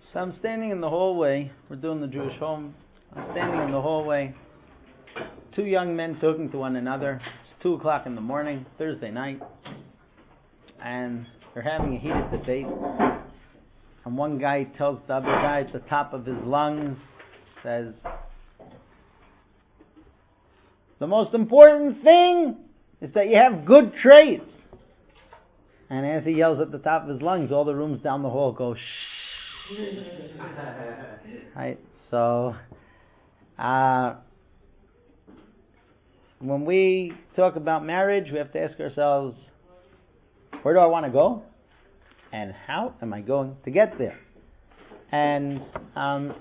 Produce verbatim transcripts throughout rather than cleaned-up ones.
So I'm standing in the hallway. We're doing the Jewish home. I'm standing in the hallway. Two young men talking to one another. It's two o'clock in the morning, Thursday night, and they're having a heated debate. And one guy tells the other guy at the top of his lungs, says, "The most important thing is that you have good traits." And as he yells at the top of his lungs, all the rooms down the hall go shh. Right? So, uh, when we talk about marriage, we have to ask ourselves, where do I want to go? And how am I going to get there? And um,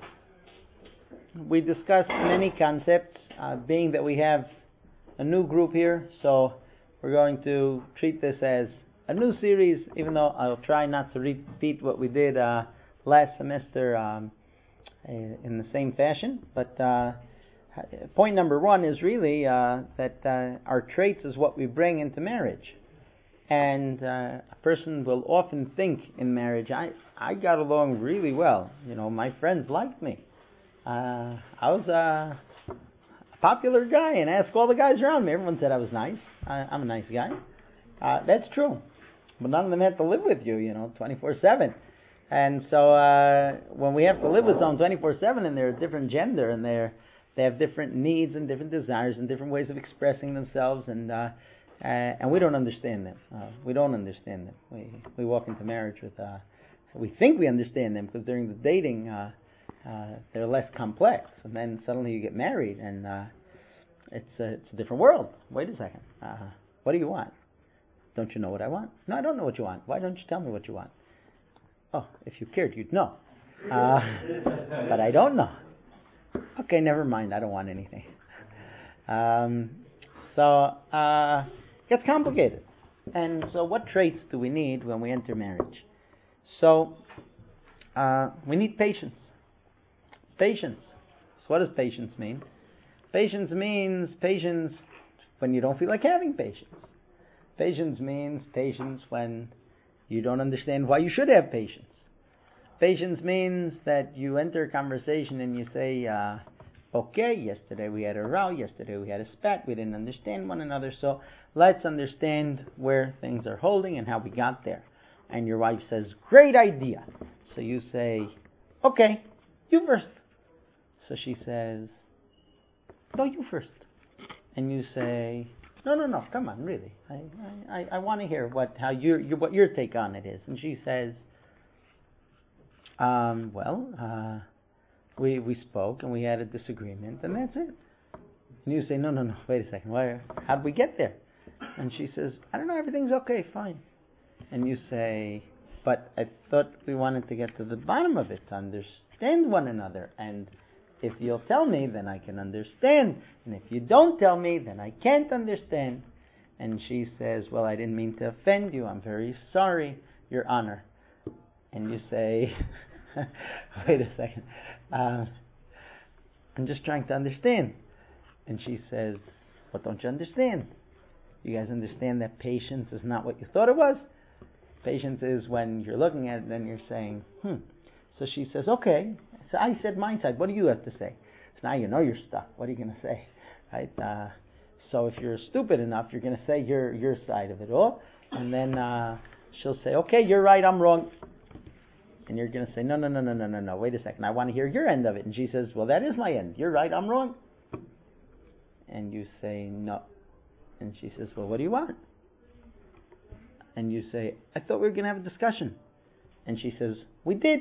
we discussed many concepts, uh, being that we have a new group here, so we're going to treat this as a new series, even though I'll try not to repeat what we did uh, last semester um, in the same fashion. But uh, point number one is really uh, that uh, our traits is what we bring into marriage. And uh, a person will often think in marriage, I, I got along really well. You know, my friends liked me. Uh, I was a popular guy, and ask all the guys around me. Everyone said I was nice. I, I'm a nice guy. Uh, that's true. But none of them had to live with you, you know, twenty-four seven. And so uh, when we have to live with someone twenty-four seven and they're a different gender and they're they have different needs and different desires and different ways of expressing themselves, and uh, uh, and we don't understand them. Uh, we don't understand them. We we walk into marriage with uh, we think we understand them because during the dating uh, uh, they're less complex, and then suddenly you get married and uh, it's a, it's a different world. Wait a second. Uh, what do you want? Don't you know what I want? No, I don't know what you want. Why don't you tell me what you want? Oh, if you cared, you'd know. Uh, but I don't know. Okay, never mind. I don't want anything. Um, so, uh, it gets complicated. And so what traits do we need when we enter marriage? So, uh, we need patience. Patience. So what does patience mean? Patience means patience when you don't feel like having patience. Patience means patience when you don't understand why you should have patience. Patience means that you enter a conversation and you say, uh, okay, yesterday we had a row, yesterday we had a spat, we didn't understand one another, so let's understand where things are holding and how we got there. And your wife says, great idea. So you say, okay, you first. So she says, no, you first. And you say, no, no, no, come on, really. I, I, I want to hear what how your, your what your take on it is. And she says, um, well, uh, we we spoke and we had a disagreement, and that's it. And you say, no, no, no, wait a second. Why? How'd we get there? And she says, I don't know, everything's okay, fine. And you say, but I thought we wanted to get to the bottom of it, to understand one another, and if you'll tell me, then I can understand. And if you don't tell me, then I can't understand. And she says, well, I didn't mean to offend you. I'm very sorry, Your Honor. And you say, wait a second. Uh, I'm just trying to understand. And she says, what don't you understand? You guys understand that patience is not what you thought it was? Patience is when you're looking at it and you're saying, hmm. So she says, okay. So I said my side. What do you have to say? So now you know you're stuck. What are you going to say? Right? Uh, so if you're stupid enough, you're going to say your your side of it all. And then uh, she'll say, okay, you're right, I'm wrong. And you're going to say, no, no, no, no, no, no, no. Wait a second. I want to hear your end of it. And she says, well, that is my end. You're right, I'm wrong. And you say, no. And she says, well, what do you want? And you say, I thought we were going to have a discussion. And she says, we did.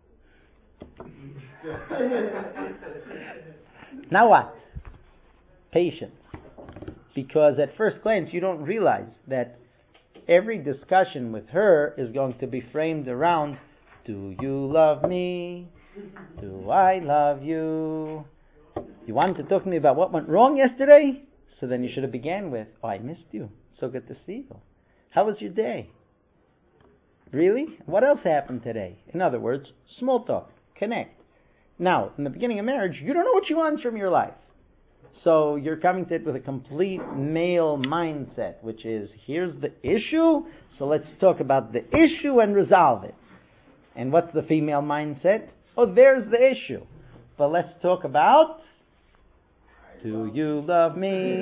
Now what? Patience. Because at first glance you don't realize that every discussion with her is going to be framed around, do you love me? Do I love you? You wanted to talk to me about what went wrong yesterday? So then you should have began with, oh, I missed you. So good to see you. How was your day? Really? What else happened today? In other words, small talk. Connect. Now, in the beginning of marriage, you don't know what you want from your life. So you're coming to it with a complete male mindset, which is, here's the issue, so let's talk about the issue and resolve it. And what's the female mindset? Oh, there's the issue. But let's talk about, do you love me?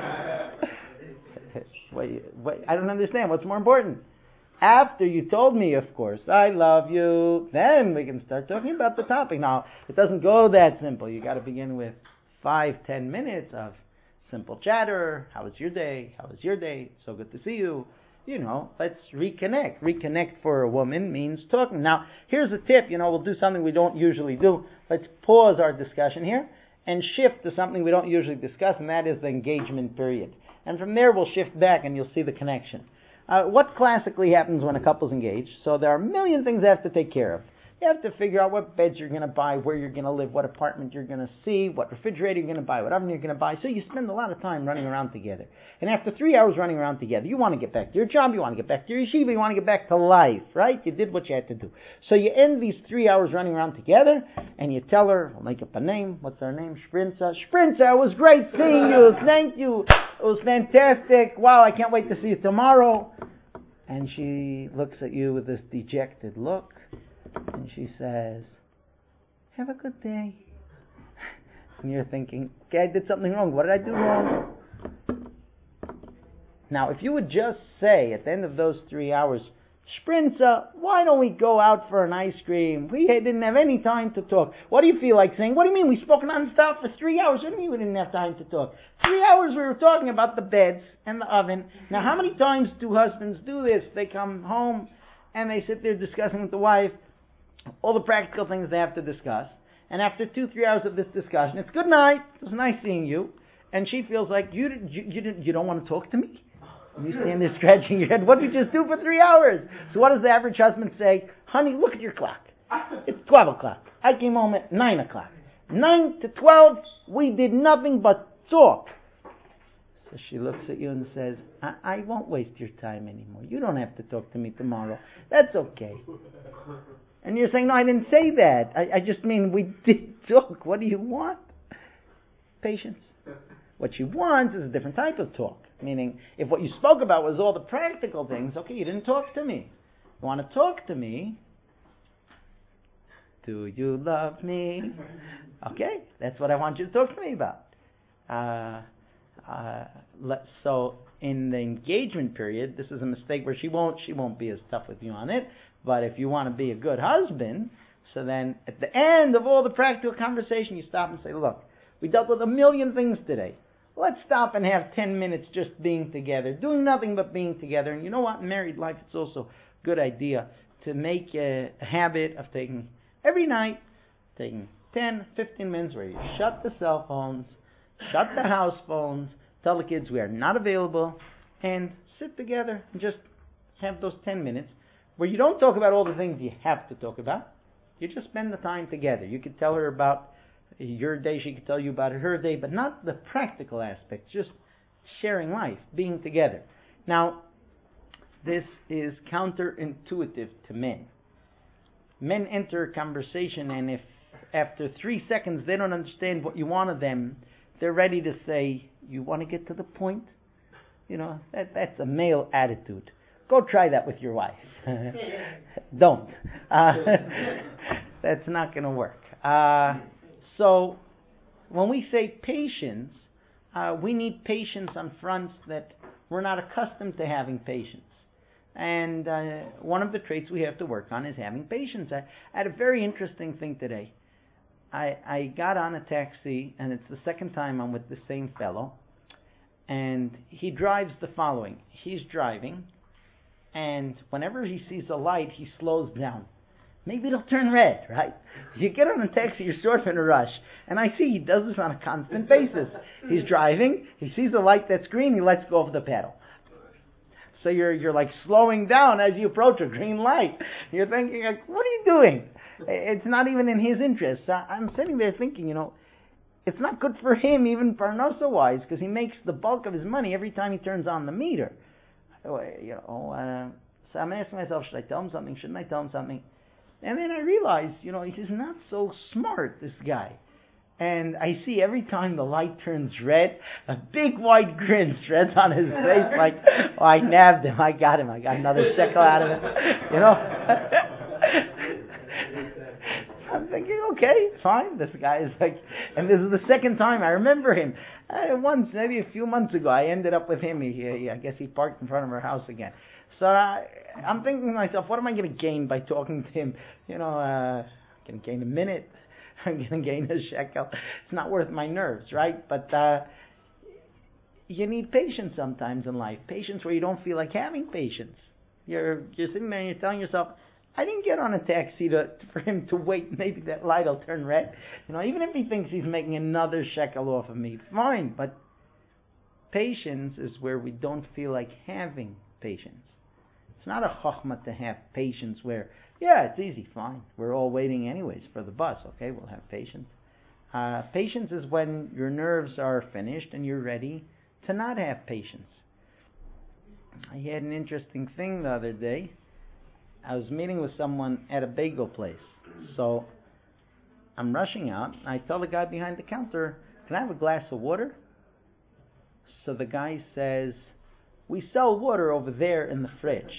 wait, wait, I don't understand. What's more important? After you told me, of course, I love you, then we can start talking about the topic. Now, it doesn't go that simple. You got to begin with five, ten minutes of simple chatter. How was your day? How was your day? So good to see you. You know, let's reconnect. Reconnect for a woman means talking. Now, here's a tip. You know, we'll do something we don't usually do. Let's pause our discussion here and shift to something we don't usually discuss, and that is the engagement period. And from there, we'll shift back, and you'll see the connection. Uh, what classically happens when a couple's engaged? So there are a million things they have to take care of. You have to figure out what beds you're going to buy, where you're going to live, what apartment you're going to see, what refrigerator you're going to buy, what oven you're going to buy. So you spend a lot of time running around together. And after three hours running around together, you want to get back to your job, you want to get back to your yeshiva, you want to get back to life, right? You did what you had to do. So you end these three hours running around together, and you tell her, I'll make up a name. What's her name? Sprinza. Sprinza, it was great seeing you. Thank you. It was fantastic. Wow, I can't wait to see you tomorrow. And she looks at you with this dejected look, and she says, have a good day. And you're thinking, okay, I did something wrong. What did I do wrong? Now, if you would just say at the end of those three hours, Sprinza, why don't we go out for an ice cream? We didn't have any time to talk. What do you feel like saying? What do you mean? We spoke non-stop for three hours. What do you mean we didn't have time to talk? Three hours we were talking about the beds and the oven. Now, how many times do husbands do this? They come home and they sit there discussing with the wife all the practical things they have to discuss. And after two, three hours of this discussion, it's good night. It was nice seeing you. And she feels like, you, you, you, didn't, you don't want to talk to me? And you stand there scratching your head. What did you just do for three hours? So what does the average husband say? Honey, look at your clock. It's twelve o'clock. I came home at nine o'clock. nine to twelve, we did nothing but talk. So she looks at you and says, I, I won't waste your time anymore. You don't have to talk to me tomorrow. That's okay. And you're saying, no, I didn't say that. I, I just mean we did talk. What do you want? Patience. What you want is a different type of talk. Meaning, if what you spoke about was all the practical things, okay, you didn't talk to me. You want to talk to me? Do you love me? Okay, that's what I want you to talk to me about. Uh, uh, let, so, in the engagement period, this is a mistake where she won't, she won't be as tough with you on it. But if you want to be a good husband, so then at the end of all the practical conversation, you stop and say, look, we dealt with a million things today. Let's stop and have ten minutes just being together, doing nothing but being together. And you know what? In married life, it's also a good idea to make a, a habit of taking, every night, taking ten, fifteen minutes where you shut the cell phones, shut the house phones, tell the kids we are not available, and sit together and just have those ten minutes where you don't talk about all the things you have to talk about. You just spend the time together. You could tell her about your day, she could tell you about her day, but not the practical aspects, just sharing life, being together. Now, this is counterintuitive to men. Men enter a conversation, and if after three seconds they don't understand what you want of them, they're ready to say, you want to get to the point? You know, that, that's a male attitude. Go try that with your wife. Don't. Uh, that's not going to work. Uh, so, when we say patience, uh, we need patience on fronts that we're not accustomed to having patience. And uh, one of the traits we have to work on is having patience. I, I had a very interesting thing today. I, I got on a taxi, and it's the second time I'm with the same fellow. And he drives the following. He's driving, and whenever he sees a light, he slows down. Maybe it'll turn red, right? You get on a taxi, you're sort of in a rush. And I see he does this on a constant basis. He's driving, he sees a light that's green, he lets go of the pedal. So you're you're like slowing down as you approach a green light. You're thinking, like, what are you doing? It's not even in his interest. I'm sitting there thinking, you know, it's not good for him, even parnasa-wise, because he makes the bulk of his money every time he turns on the meter. You know, uh, so I'm asking myself, should I tell him something? Shouldn't I tell him something? And then I realize, you know, he's not so smart, this guy. And I see every time the light turns red, a big white grin spreads on his face, like, oh, I nabbed him, I got him, I got another shekel out of him, you know. I'm thinking, okay, fine. This guy is like, and this is the second time I remember him. Uh, once, maybe a few months ago, I ended up with him. He, he, I guess he parked in front of our house again. So uh, I'm thinking to myself, what am I going to gain by talking to him? You know, uh, I'm going to gain a minute. I'm going to gain a shekel. It's not worth my nerves, right? But uh, you need patience sometimes in life. Patience where you don't feel like having patience. You're you're sitting there and you're telling yourself, I didn't get on a taxi to for him to wait. Maybe that light will turn red. You know, even if he thinks he's making another shekel off of me, fine. But patience is where we don't feel like having patience. It's not a chokhmah to have patience where, yeah, it's easy, fine. We're all waiting anyways for the bus. Okay, we'll have patience. Uh, patience is when your nerves are finished and you're ready to not have patience. I had an interesting thing the other day. I was meeting with someone at a bagel place. So I'm rushing out. I tell the guy behind the counter, can I have a glass of water? So the guy says, we sell water over there in the fridge.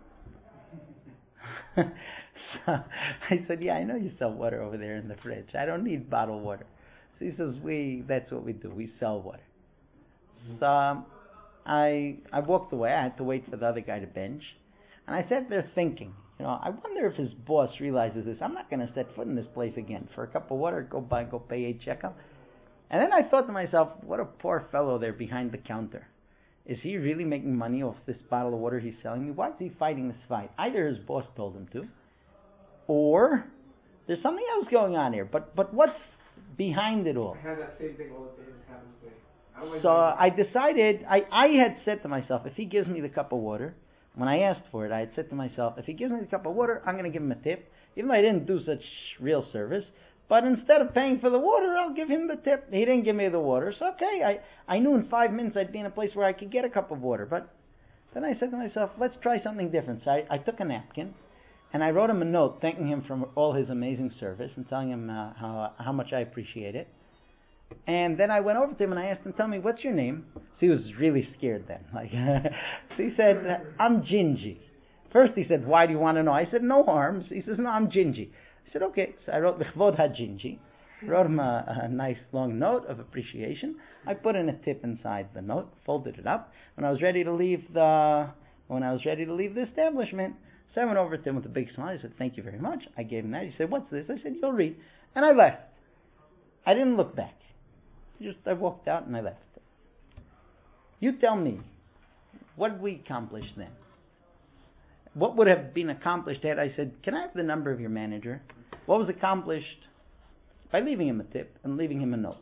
So I said, yeah, I know you sell water over there in the fridge. I don't need bottled water. So he says, we, that's what we do. We sell water. So um, I I walked away. I had to wait for the other guy to bench. And I sat there thinking, you know, I wonder if his boss realizes this. I'm not going to set foot in this place again. For a cup of water, go buy, go pay eight shekel. And then I thought to myself, what a poor fellow there behind the counter. Is he really making money off this bottle of water he's selling me? Why is he fighting this fight? Either his boss told him to, or there's something else going on here. But but what's behind it all? I had that same thing all the time. Happens to me. So I decided, I, I had said to myself, if he gives me the cup of water, when I asked for it, I had said to myself, if he gives me the cup of water, I'm going to give him a tip, even though I didn't do such real service. But instead of paying for the water, I'll give him the tip. He didn't give me the water, so okay. I, I knew in five minutes I'd be in a place where I could get a cup of water. But then I said to myself, let's try something different. So I, I took a napkin, and I wrote him a note thanking him for all his amazing service and telling him uh, how, how much I appreciate it. And then I went over to him and I asked him, tell me, what's your name? So he was really scared then. Like, so he said, I'm Gingy. First he said, why do you want to know? I said, no harms. He says, no, I'm Gingy. I said, okay. So I wrote, B'chvod ha-Gingy. Wrote him a, a nice long note of appreciation. I put in a tip inside the note, folded it up. When I was ready to leave the, when I was ready to leave the establishment, so I went over to him with a big smile. I said, thank you very much. I gave him that. He said, what's this? I said, you'll read. And I left. I didn't look back. Just I walked out and I left. You tell me, what did we accomplish then? What would have been accomplished had I said, can I have the number of your manager? What was accomplished by leaving him a tip and leaving him a note?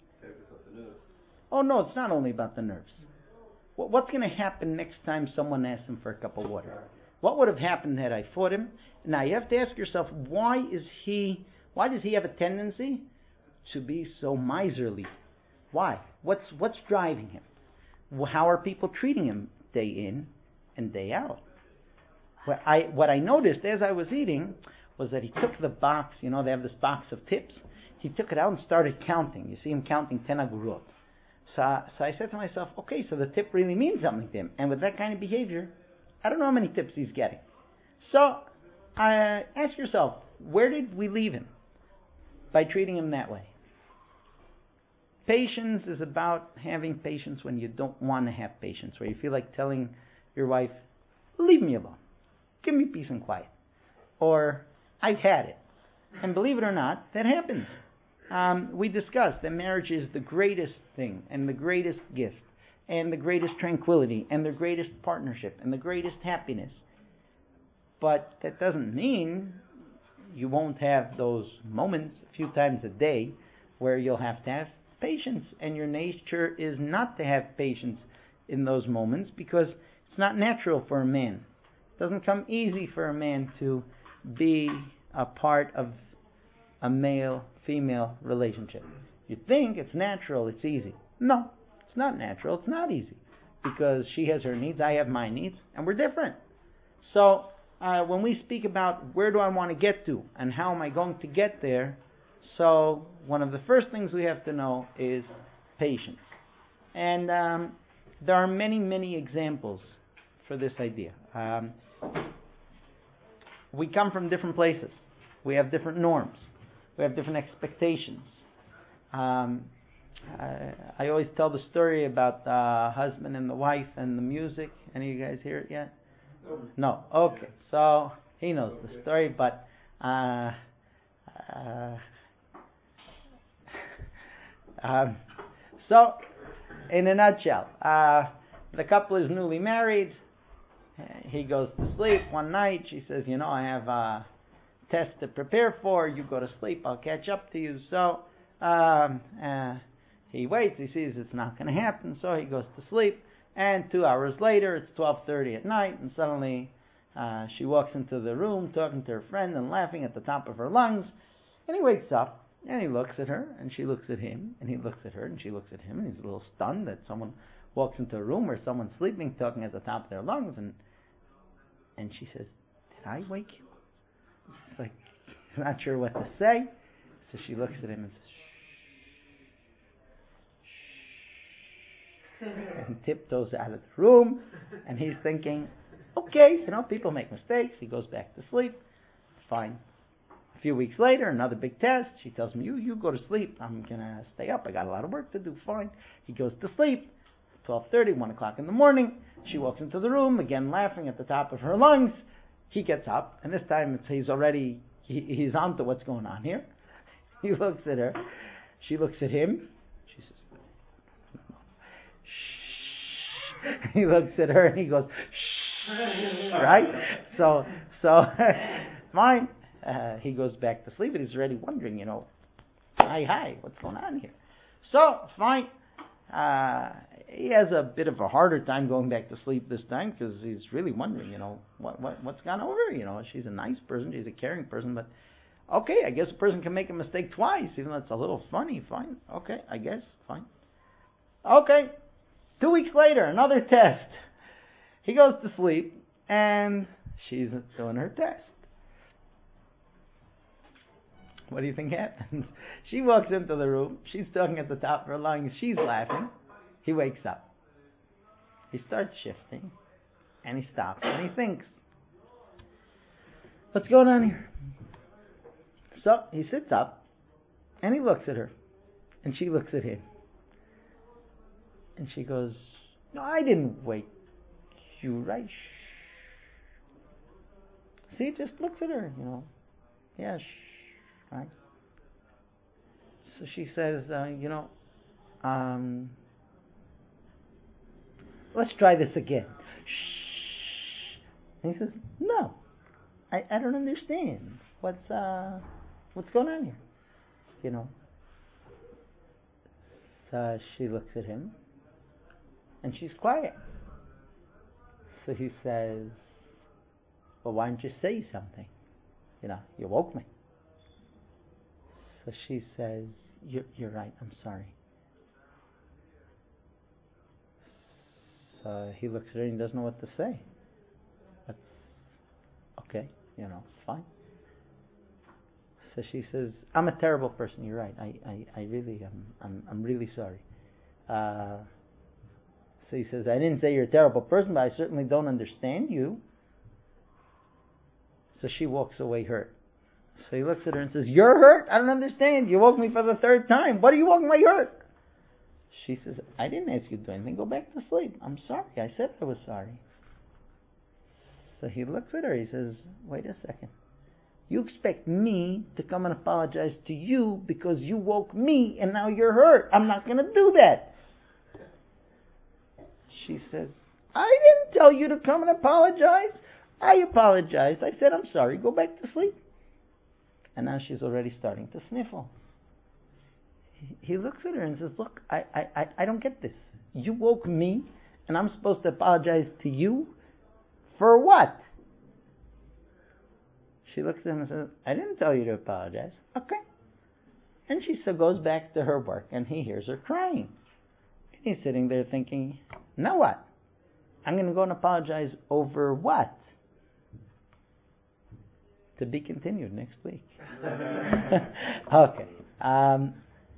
Oh no, it's not only about the nerves. What's going to happen next time someone asks him for a cup of water? What would have happened had I fought him? Now you have to ask yourself, why is he, why does he have a tendency to be so miserly? Why? What's what's driving him? How are people treating him day in and day out? What I what I noticed as I was eating was that he took the box. You know, they have this box of tips. He took it out and started counting. You see him counting ten agurot. So, so I said to myself, okay, so the tip really means something to him. And with that kind of behavior, I don't know how many tips he's getting. So uh, ask yourself, where did we leave him by treating him that way? Patience is about having patience when you don't want to have patience, where you feel like telling your wife, leave me alone, give me peace and quiet, or I've had it. And believe it or not, that happens. Um, we discussed that marriage is the greatest thing, and the greatest gift, and the greatest tranquility, and the greatest partnership, and the greatest happiness. But that doesn't mean you won't have those moments a few times a day where you'll have to have patience, and your nature is not to have patience in those moments because it's not natural for a man. It doesn't come easy for a man to be a part of a male-female relationship. You think it's natural, it's easy. No, it's not natural, it's not easy because she has her needs, I have my needs, and we're different. So uh, when we speak about where do I want to get to and how am I going to get there, so one of the first things we have to know is patience. And um, there are many, many examples for this idea. Um, we come from different places. We have different norms. We have different expectations. Um, I, I always tell the story about the husband and the wife and the music. Any of you guys hear it yet? No. Okay. So he knows the story, but uh, uh, um, so in a nutshell, uh, the couple is newly married. He goes to sleep one night. She says, "You know, I have a test to prepare for. You go to sleep. I'll catch up to you." So um, uh, he waits. He sees it's not going to happen, so he goes to sleep. And two hours later, it's twelve thirty at night, and suddenly uh, she walks into the room talking to her friend and laughing at the top of her lungs. And he wakes up, and he looks at her, and she looks at him, and he looks at her, and she looks at him, and he's a little stunned that someone walks into a room where someone's sleeping, talking at the top of their lungs, and and she says, "Did I wake you?" It's like, he's not sure what to say, so she looks at him and says, and tiptoes out of the room, and he's thinking, okay, you know, people make mistakes. He goes back to sleep. Fine. A few weeks later, another big test. She tells him, you you go to sleep. I'm going to stay up. I got a lot of work to do. Fine. He goes to sleep. twelve thirty, one o'clock in the morning. She walks into the room, again laughing at the top of her lungs. He gets up, and this time it's, he's already, he, he's on to what's going on here. He looks at her. She looks at him. She says, shh. He looks at her and he goes, shh. Right? So, so, fine. Uh, he goes back to sleep, and he's already wondering, you know, hi, hi, what's going on here? So, fine. Uh, he has a bit of a harder time going back to sleep this time because he's really wondering, you know, what, what what's gone over her? You know, she's a nice person, she's a caring person, but okay, I guess a person can make a mistake twice, even though it's a little funny. Fine, okay, I guess, fine. Okay, two weeks later, another test. He goes to sleep, and she's doing her test. What do you think happens? She walks into the room. She's talking at the top of her lungs. She's laughing. He wakes up. He starts shifting. And he stops. And he thinks, what's going on here? So he sits up. And he looks at her. And she looks at him. And she goes, no, I didn't wake you, right? Shh. See, just looks at her, you know. Yeah, shh. Right? So she says, uh, you know, um, let's try this again. Shh. And he says, no, I, I don't understand. What's uh, what's going on here? You know. So she looks at him, and she's quiet. So he says, well, why don't you say something? You know, you woke me. So she says, you're, you're right, I'm sorry. So he looks at her and doesn't know what to say. That's okay, you know, fine. So she says, I'm a terrible person, you're right. I, I, I really am. I'm, I'm really sorry. Uh, so he says, I didn't say you're a terrible person, but I certainly don't understand you. So she walks away hurt. So he looks at her and says, you're hurt? I don't understand. You woke me for the third time. What are you woke me hurt? She says, I didn't ask you to do anything. Go back to sleep. I'm sorry. I said I was sorry. So he looks at her. He says, wait a second. You expect me to come and apologize to you because you woke me and now you're hurt. I'm not going to do that. She says, I didn't tell you to come and apologize. I apologized. I said, I'm sorry. Go back to sleep. And now she's already starting to sniffle. He looks at her and says, look, I, I, I don't get this. You woke me, and I'm supposed to apologize to you? For what? She looks at him and says, I didn't tell you to apologize. Okay. And she so goes back to her work, and he hears her crying. And he's sitting there thinking, now what? I'm going to go and apologize over what? To be continued next week. Okay. Um,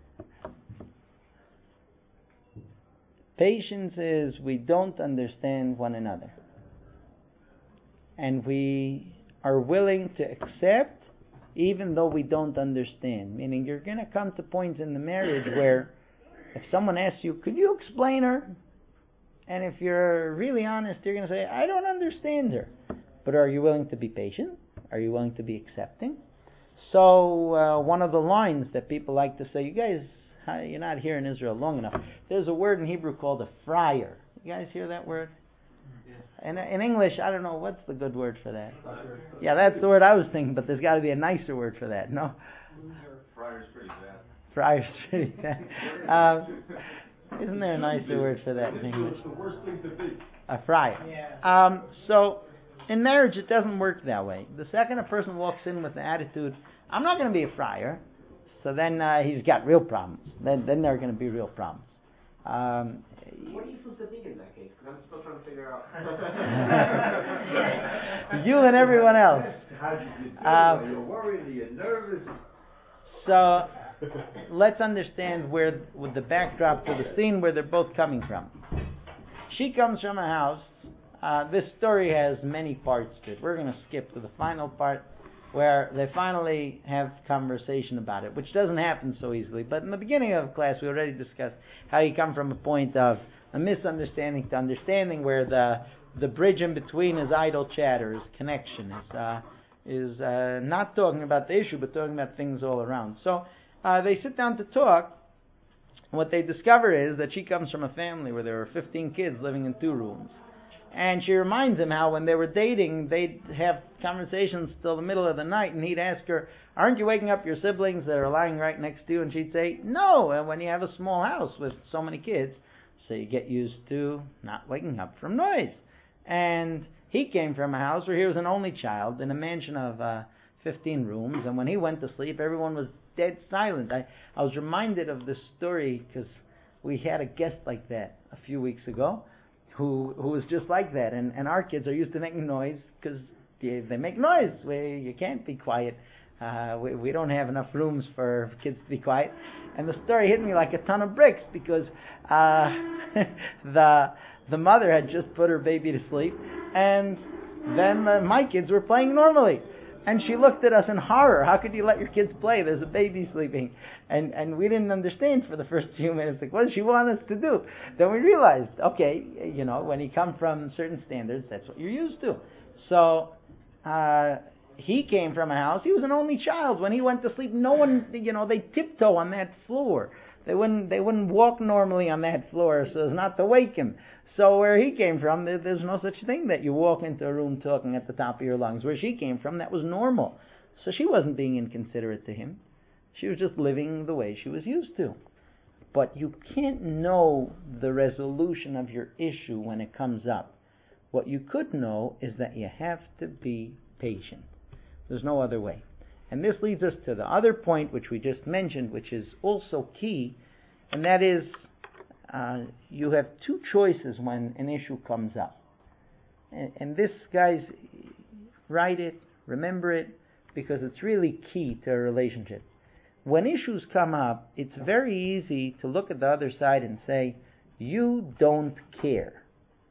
patience is we don't understand one another. And we are willing to accept even though we don't understand. Meaning you're going to come to points in the marriage where if someone asks you, could you explain her? And if you're really honest, you're going to say, I don't understand her. But are you willing to be patient? Are you willing to be accepting? So uh, one of the lines that people like to say, you guys, you're not here in Israel long enough. There's a word in Hebrew called a friar. You guys hear that word? Yeah. In, in English, I don't know, what's the good word for that? Yeah, that's the word I was thinking, but there's got to be a nicer word for that, no? Friar's pretty bad. Friar's pretty bad. Um, isn't there a nicer word for that in English? It's the worst thing to be. A friar. Yeah. Um, so, in marriage, it doesn't work that way. The second a person walks in with the attitude, I'm not going to be a friar, so then uh, he's got real problems. Then, then there are going to be real problems. Um, what are you supposed to think in that case? Because I'm still trying to figure out. You and everyone else. How did you do? Um, Are you worried? Are you nervous? So, let's understand where, with the backdrop to the scene where they're both coming from. She comes from a house. Uh, this story has many parts to it. We're going to skip to the final part where they finally have conversation about it, which doesn't happen so easily. But in the beginning of class, we already discussed how you come from a point of a misunderstanding to understanding, where the the bridge in between is idle chatter, is connection, is uh, is uh, not talking about the issue, but talking about things all around. So uh, they sit down to talk. And what they discover is that she comes from a family where there were fifteen kids living in two rooms. And she reminds him how when they were dating, they'd have conversations till the middle of the night, and he'd ask her, aren't you waking up your siblings that are lying right next to you? And she'd say, no. And when you have a small house with so many kids, so you get used to not waking up from noise. And he came from a house where he was an only child in a mansion of uh, fifteen rooms, and when he went to sleep, everyone was dead silent. I, I was reminded of this story because we had a guest like that a few weeks ago, who who was just like that, and, and our kids are used to making noise because they, they make noise. We, you can't be quiet. Uh, we, we don't have enough rooms for kids to be quiet. And the story hit me like a ton of bricks because uh, the the mother had just put her baby to sleep, and then uh, my kids were playing normally. And she looked at us in horror. How could you let your kids play? There's a baby sleeping. And and we didn't understand for the first few minutes. Like, what does she want us to do? Then we realized, okay, you know, when you come from certain standards, that's what you're used to. So, uh, he came from a house. He was an only child. When he went to sleep, no one, you know, they tiptoe on that floor. They wouldn't they wouldn't walk normally on that floor so as not to wake him. So where he came from, there, there's no such thing that you walk into a room talking at the top of your lungs. Where she came from, that was normal. So she wasn't being inconsiderate to him. She was just living the way she was used to. But you can't know the resolution of your issue when it comes up. What you could know is that you have to be patient. There's no other way. And this leads us to the other point which we just mentioned, which is also key, and that is uh, you have two choices when an issue comes up. And, and this, guys, write it, remember it, because it's really key to a relationship. When issues come up, it's very easy to look at the other side and say, you don't care.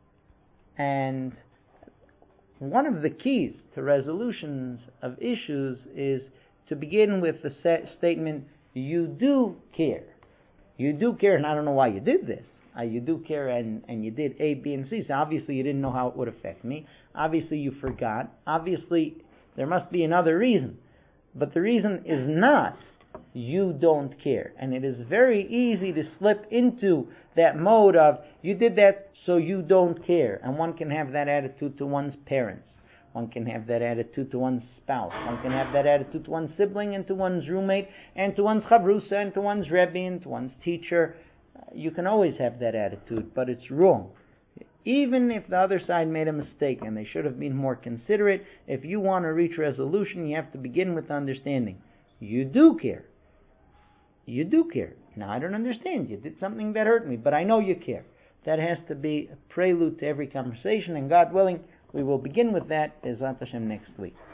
And one of the keys to resolutions of issues is to begin with the set statement, you do care. You do care, and I don't know why you did this. Uh, you do care, and, and you did A, B, and C. So obviously you didn't know how it would affect me. Obviously you forgot. Obviously there must be another reason. But the reason is not you don't care. And it is very easy to slip into that mode of you did that so you don't care. And one can have that attitude to one's parents. One can have that attitude to one's spouse. One can have that attitude to one's sibling and to one's roommate and to one's chavrusa and to one's rebbe and to one's teacher. You can always have that attitude, but it's wrong. Even if the other side made a mistake and they should have been more considerate, if you want to reach resolution, you have to begin with understanding. You do care. You do care. Now, I don't understand. You did something that hurt me, but I know you care. That has to be a prelude to every conversation, and God willing, we will begin with that, Bezrat Hashem, next week.